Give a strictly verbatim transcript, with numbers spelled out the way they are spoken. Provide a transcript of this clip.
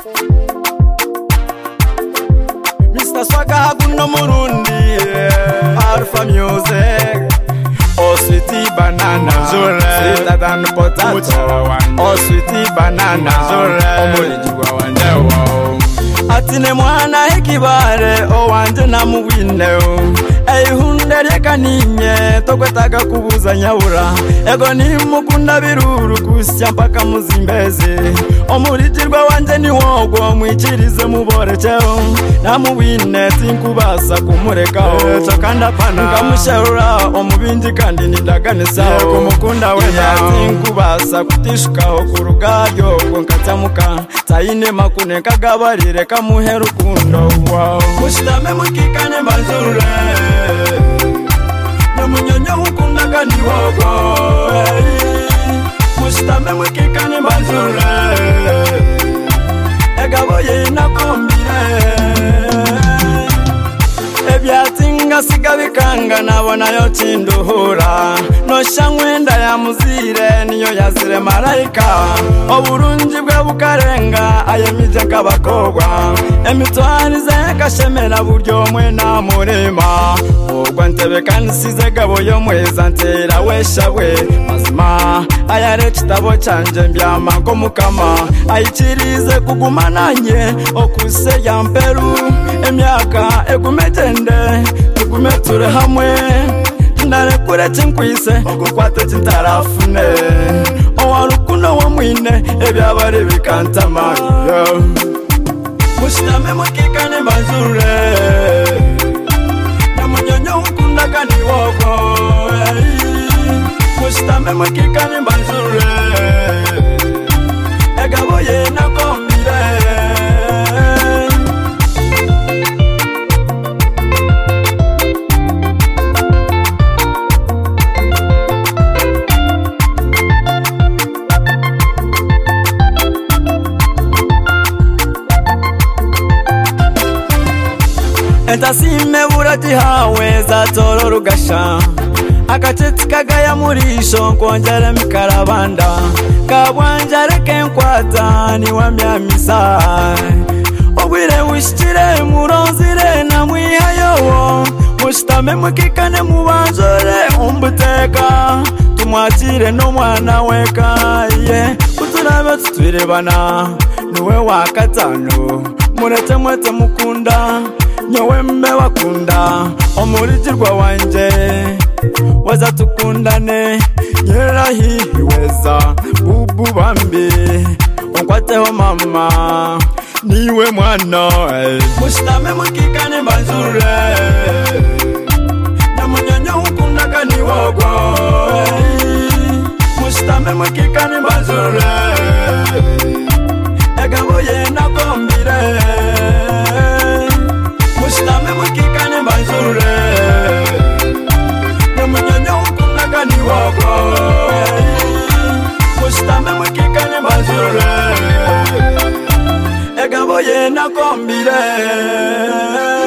Mister Swagga Guno Murundi, Alpha Music. Oh sweetie banana, sweeter than potato. Oh sweetie banana, omuliji wandewo. Atine mwana hekibare, o wanje namuwineo. Eyihunde ryekanimye tokwetaga kubuza nyabura. Ego nimukunda biruru kusya mpaka muzimbeze. Omurijirwa wanje ni wogo mwikirize muborekeo. Namuwine tinkubasa kumurekaho. Chokanda pana nkamusherura omubinji kandi nindaganisaho. Kumukunda wena tinkubasa kutishukaho kurugaryo konkatamuka. Taine makune kagabarire kamuhe rukundo wow. Mushitame mukikane manzure. Namunyonyo hukundaga ni wogo. Mushitame mukikane manzure. Egaboye nakombire. Ebyatinga sigabikanga nabona yo tinduhura. Nosha ngwenda ya muzire niyo yazire marayika. Oburungi bwe bukarenga ayemije nk'abakobwa. Emitwarize kashemera buryo mwe na murema. Ogwa ntebe kanisize gabo yo mweza ntera weshawe. Mazima ayare kitabo canje mbyama ko mukama. Ayikirize kuguma nanye okuse ya mperu. Emyaka egumegende tugume ture hamwe. Ndare kure chinkwise kukwate cintarafune. Owarukuno wa mwine ebyabare bikantama. Mushitame mukikane manzure. Namunyonyo hukundaga ni wogo. Mushitame mukikane manzure. Egaboye nakombire. Entasime burati hawe za toro rugasha. Akacheti kagaya murisho nkongere mikarabanda. Kabwanjare kenkwata ni wamyamisa. Obwire wishire muronzire na mwihayowo. Mushitame mukikane mubanjore umbuteka. Tumwatire no mwana weka ye. Uturabe tuturebana niwe wa katano. Murete mwete mukunda nyowe mbe wakunda. Omurijirwa wanje waza tukundane. Nyerahihiweza bubu bambi. Onkwateho mama niwe mwana. Mushitame mukikane manzure. Namunyonyo hukundaga ni wogo. Mushitame mukikane manzure. Egaboye nakombire. Mushitame mukikane manzure. Namunyonyo hukundaga ni wogo. Mushitame mukikane manzure. Egaboye nakombire.